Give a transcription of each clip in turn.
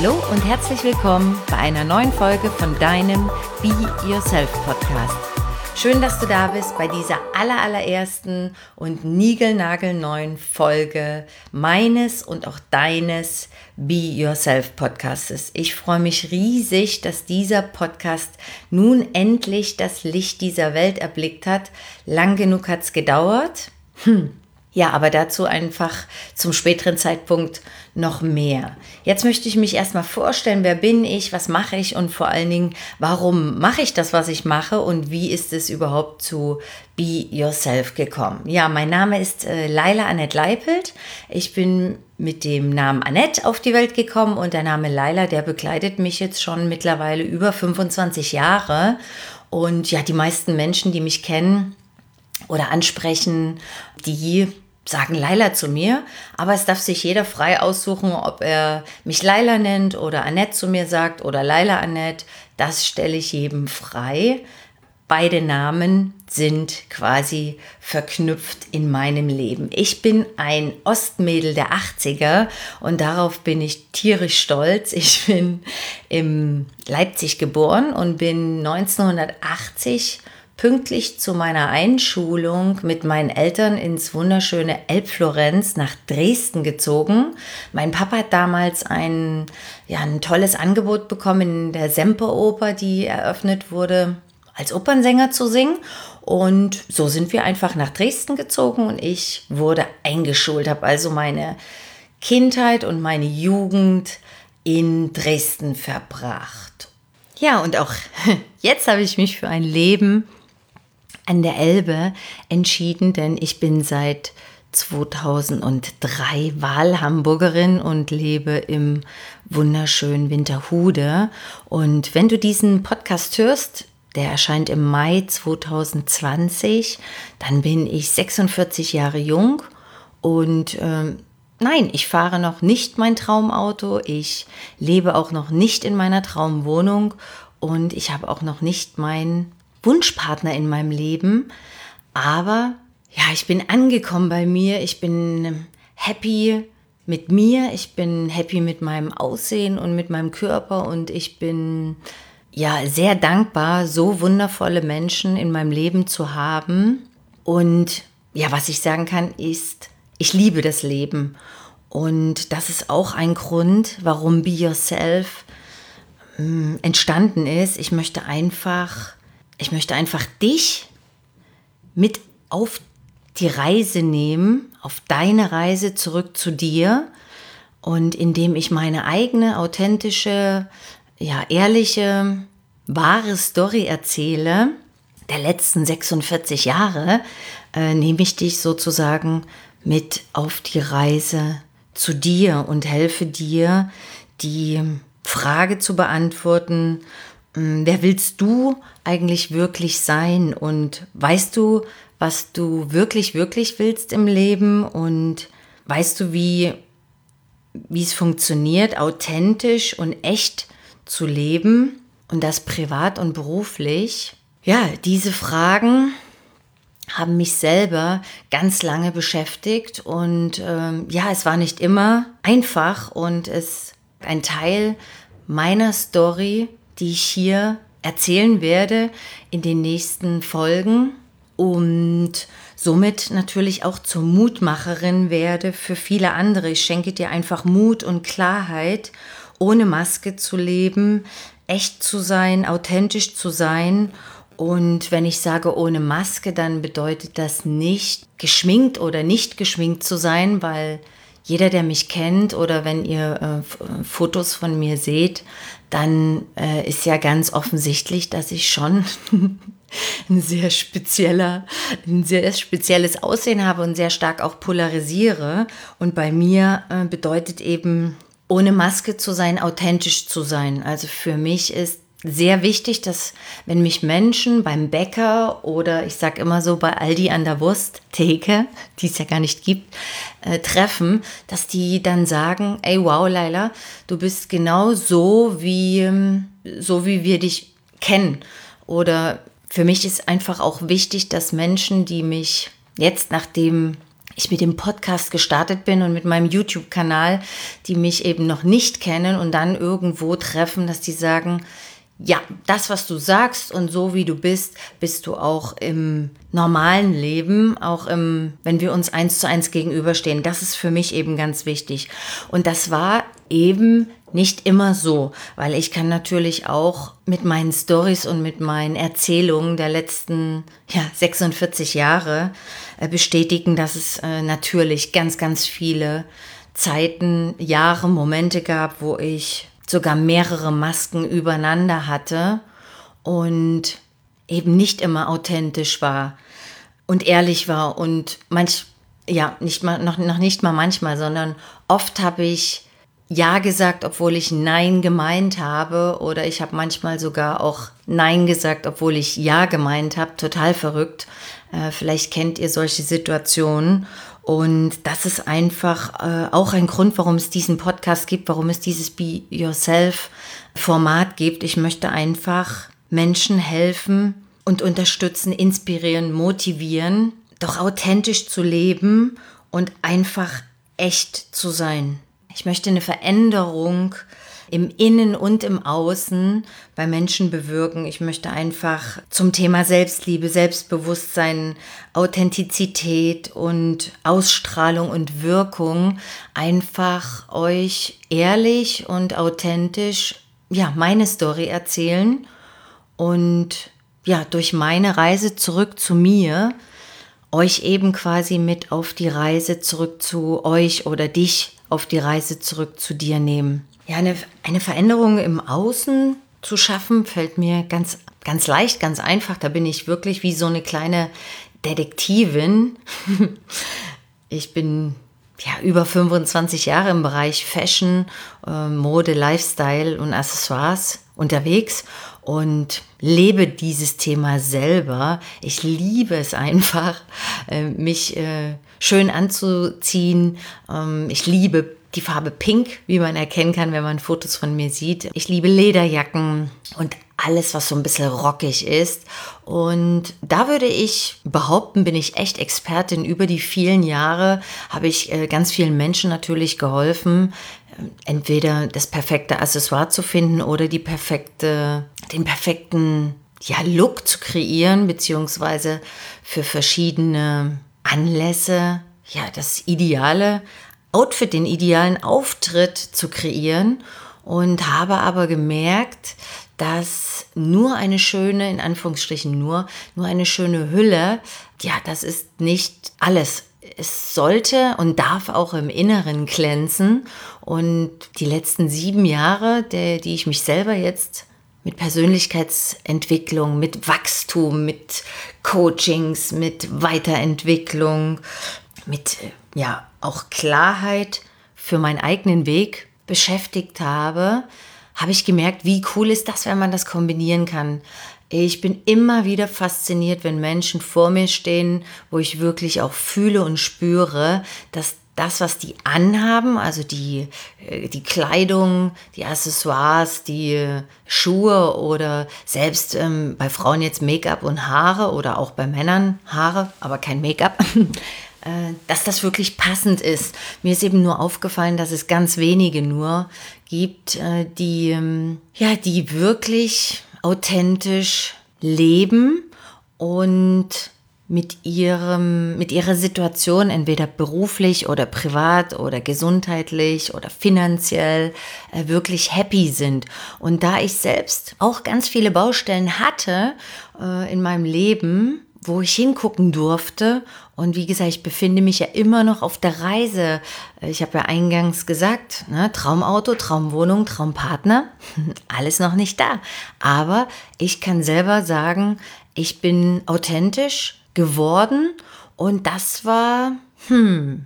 Hallo und herzlich willkommen bei einer neuen Folge von deinem Be Yourself Podcast. Schön, dass du da bist bei dieser allerersten und niegelnagelneuen Folge meines und auch deines Be Yourself Podcastes. Ich freue mich riesig, dass dieser Podcast nun endlich das Licht dieser Welt erblickt hat. Lang genug hat es gedauert. Ja, aber dazu einfach zum späteren Zeitpunkt noch mehr. Jetzt möchte ich mich erstmal vorstellen, wer bin ich, was mache ich und vor allen Dingen, warum mache ich das, was ich mache und wie ist es überhaupt zu Be Yourself gekommen. Ja, mein Name ist Laila Annette Leipelt. Ich bin mit dem Namen Annette auf die Welt gekommen und der Name Laila, der begleitet mich jetzt schon mittlerweile über 25 Jahre. Und ja, die meisten Menschen, die mich kennen oder ansprechen, die sagen Laila zu mir, aber es darf sich jeder frei aussuchen, ob er mich Laila nennt oder Annette zu mir sagt oder Laila Annette, das stelle ich jedem frei. Beide Namen sind quasi verknüpft in meinem Leben. Ich bin ein Ostmädel der 80er und darauf bin ich tierisch stolz. Ich bin in Leipzig geboren und bin 1980 pünktlich zu meiner Einschulung mit meinen Eltern ins wunderschöne Elbflorenz nach Dresden gezogen. Mein Papa hat damals ein tolles Angebot bekommen, in der Semperoper, die eröffnet wurde, als Opernsänger zu singen. Und so sind wir einfach nach Dresden gezogen und ich wurde eingeschult, habe also meine Kindheit und meine Jugend in Dresden verbracht. Ja, und auch jetzt habe ich mich für ein Leben an der Elbe entschieden, denn ich bin seit 2003 Wahlhamburgerin und lebe im wunderschönen Winterhude. Und wenn du diesen Podcast hörst, der erscheint im Mai 2020, dann bin ich 46 Jahre jung und nein, ich fahre noch nicht mein Traumauto, ich lebe auch noch nicht in meiner Traumwohnung und ich habe auch noch nicht meinen Wunschpartner in meinem Leben, aber ja, ich bin angekommen bei mir, ich bin happy mit mir, ich bin happy mit meinem Aussehen und mit meinem Körper und ich bin ja sehr dankbar, so wundervolle Menschen in meinem Leben zu haben und ja, was ich sagen kann ist, ich liebe das Leben und das ist auch ein Grund, warum Be Yourself entstanden ist. Ich möchte einfach dich mit auf die Reise nehmen, auf deine Reise zurück zu dir und indem ich meine eigene, authentische, ehrliche, wahre Story erzähle, der letzten 46 Jahre, nehme ich dich sozusagen mit auf die Reise zu dir und helfe dir, die Frage zu beantworten, wer willst du eigentlich wirklich sein und weißt du, was du wirklich willst im Leben und weißt du, wie es funktioniert, authentisch und echt zu leben und das privat und beruflich? Ja, diese Fragen haben mich selber ganz lange beschäftigt und es war nicht immer einfach und es ein Teil meiner Story, die ich hier erzählen werde in den nächsten Folgen und somit natürlich auch zur Mutmacherin werde für viele andere. Ich schenke dir einfach Mut und Klarheit, ohne Maske zu leben, echt zu sein, authentisch zu sein. Und wenn ich sage ohne Maske, dann bedeutet das nicht geschminkt oder nicht geschminkt zu sein, weil jeder, der mich kennt oder wenn ihr Fotos von mir seht, dann ist ja ganz offensichtlich, dass ich schon ein sehr spezielles Aussehen habe und sehr stark auch polarisiere. Und bei mir bedeutet eben, ohne Maske zu sein, authentisch zu sein. Also für mich ist sehr wichtig, dass wenn mich Menschen beim Bäcker oder ich sage immer so bei Aldi an der Wursttheke, die es ja gar nicht gibt, treffen, dass die dann sagen, ey wow Laila, du bist genau so wie wir dich kennen. Oder für mich ist einfach auch wichtig, dass Menschen, die mich jetzt, nachdem ich mit dem Podcast gestartet bin und mit meinem YouTube-Kanal, die mich eben noch nicht kennen und dann irgendwo treffen, dass die sagen, ja, das, was du sagst und so wie du bist, bist du auch im normalen Leben, auch wenn wir uns 1:1 gegenüberstehen. Das ist für mich eben ganz wichtig. Und das war eben nicht immer so, weil ich kann natürlich auch mit meinen Storys und mit meinen Erzählungen der letzten 46 Jahre bestätigen, dass es natürlich ganz, ganz viele Zeiten, Jahre, Momente gab, wo ich sogar mehrere Masken übereinander hatte und eben nicht immer authentisch war und ehrlich war und nicht mal, noch nicht mal manchmal, sondern oft habe ich Ja gesagt, obwohl ich Nein gemeint habe, oder ich habe manchmal sogar auch Nein gesagt, obwohl ich Ja gemeint habe. Total verrückt. Vielleicht kennt ihr solche Situationen. Und das ist einfach auch ein Grund, warum es diesen Podcast gibt, warum es dieses Be Yourself-Format gibt. Ich möchte einfach Menschen helfen und unterstützen, inspirieren, motivieren, doch authentisch zu leben und einfach echt zu sein. Ich möchte eine Veränderung im Innen und im Außen bei Menschen bewirken. Ich möchte einfach zum Thema Selbstliebe, Selbstbewusstsein, Authentizität und Ausstrahlung und Wirkung einfach euch ehrlich und authentisch meine Story erzählen und durch meine Reise zurück zu mir euch eben quasi mit auf die Reise zurück zu euch oder dich auf die Reise zurück zu dir nehmen. Ja, eine Veränderung im Außen zu schaffen, fällt mir ganz, ganz leicht, ganz einfach. Da bin ich wirklich wie so eine kleine Detektivin. Ich bin über 25 Jahre im Bereich Fashion, Mode, Lifestyle und Accessoires unterwegs und lebe dieses Thema selber. Ich liebe es einfach, mich schön anzuziehen. Ich liebe die Farbe Pink, wie man erkennen kann, wenn man Fotos von mir sieht. Ich liebe Lederjacken und alles, was so ein bisschen rockig ist. Und da würde ich behaupten, bin ich echt Expertin. Über die vielen Jahre habe ich ganz vielen Menschen natürlich geholfen, entweder das perfekte Accessoire zu finden oder den perfekten Look zu kreieren, beziehungsweise für verschiedene Anlässe das ideale Outfit, den idealen Auftritt zu kreieren, und habe aber gemerkt, dass nur eine schöne, in Anführungsstrichen nur eine schöne Hülle, das ist nicht alles. Es sollte und darf auch im Inneren glänzen. Und die letzten 7 Jahre, die ich mich selber jetzt mit Persönlichkeitsentwicklung, mit Wachstum, mit Coachings, mit Weiterentwicklung, mit auch Klarheit für meinen eigenen Weg beschäftigt habe, habe ich gemerkt, wie cool ist das, wenn man das kombinieren kann. Ich bin immer wieder fasziniert, wenn Menschen vor mir stehen, wo ich wirklich auch fühle und spüre, dass das, was die anhaben, also die Kleidung, die Accessoires, die Schuhe oder selbst bei Frauen jetzt Make-up und Haare oder auch bei Männern Haare, aber kein Make-up, dass das wirklich passend ist. Mir ist eben nur aufgefallen, dass es ganz wenige nur gibt, die wirklich authentisch leben und mit ihrer Situation, entweder beruflich oder privat oder gesundheitlich oder finanziell, wirklich happy sind. Und da ich selbst auch ganz viele Baustellen hatte in meinem Leben, wo ich hingucken durfte. Und wie gesagt, ich befinde mich ja immer noch auf der Reise. Ich habe ja eingangs gesagt, Traumauto, Traumwohnung, Traumpartner, alles noch nicht da. Aber ich kann selber sagen, ich bin authentisch geworden, und das war eine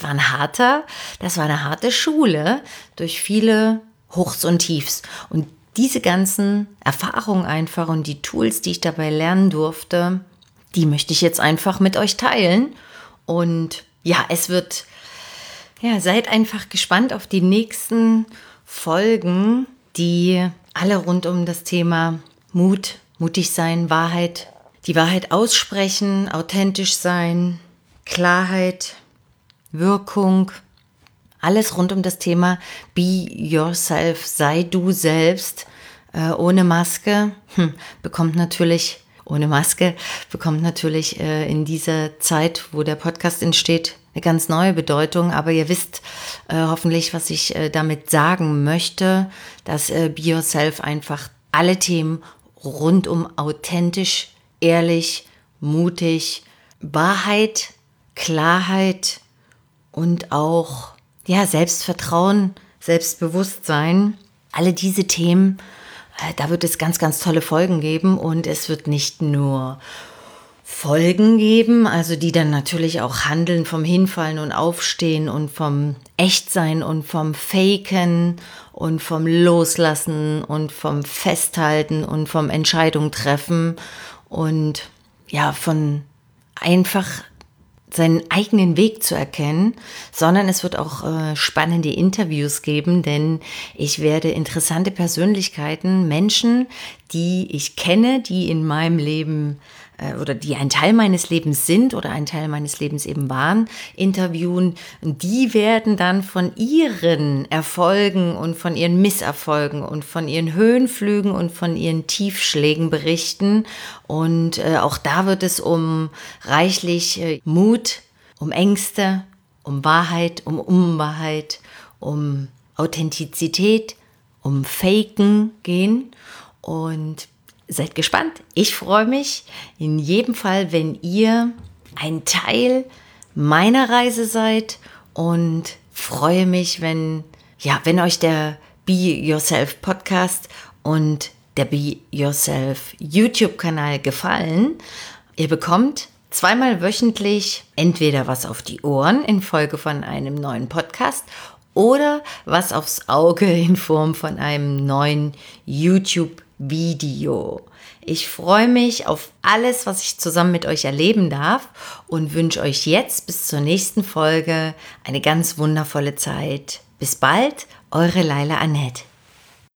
harte Schule durch viele Hochs und Tiefs. Und diese ganzen Erfahrungen einfach und die Tools, die ich dabei lernen durfte, die möchte ich jetzt einfach mit euch teilen. Und seid einfach gespannt auf die nächsten Folgen, die alle rund um das Thema Mut, mutig sein, die Wahrheit aussprechen, authentisch sein, Klarheit, Wirkung, alles rund um das Thema Be Yourself, sei du selbst, ohne Maske, bekommt natürlich in dieser Zeit, wo der Podcast entsteht, eine ganz neue Bedeutung. Aber ihr wisst hoffentlich, was ich damit sagen möchte, dass Be Yourself einfach alle Themen rund um authentisch, ehrlich, mutig, Wahrheit, Klarheit und auch Selbstvertrauen, Selbstbewusstsein, alle diese Themen, da wird es ganz, ganz tolle Folgen geben und es wird nicht nur Folgen geben, also die dann natürlich auch handeln vom Hinfallen und Aufstehen und vom Echtsein und vom Faken und vom Loslassen und vom Festhalten und vom Entscheidung treffen und von einfach seinen eigenen Weg zu erkennen, sondern es wird auch spannende Interviews geben, denn ich werde interessante Persönlichkeiten, Menschen, die ich kenne, die in meinem Leben oder die ein Teil meines Lebens sind oder ein Teil meines Lebens eben waren, interviewen. Die werden dann von ihren Erfolgen und von ihren Misserfolgen und von ihren Höhenflügen und von ihren Tiefschlägen berichten. Und auch da wird es um reichlich Mut, um Ängste, um Wahrheit, um Unwahrheit, um Authentizität, um Faken gehen. Und seid gespannt. Ich freue mich in jedem Fall, wenn ihr ein Teil meiner Reise seid und freue mich, wenn euch der Be Yourself Podcast und der Be Yourself YouTube-Kanal gefallen. Ihr bekommt zweimal wöchentlich entweder was auf die Ohren in Folge von einem neuen Podcast oder was aufs Auge in Form von einem neuen YouTube-Video. Ich freue mich auf alles, was ich zusammen mit euch erleben darf und wünsche euch jetzt bis zur nächsten Folge eine ganz wundervolle Zeit. Bis bald, eure Laila Annette.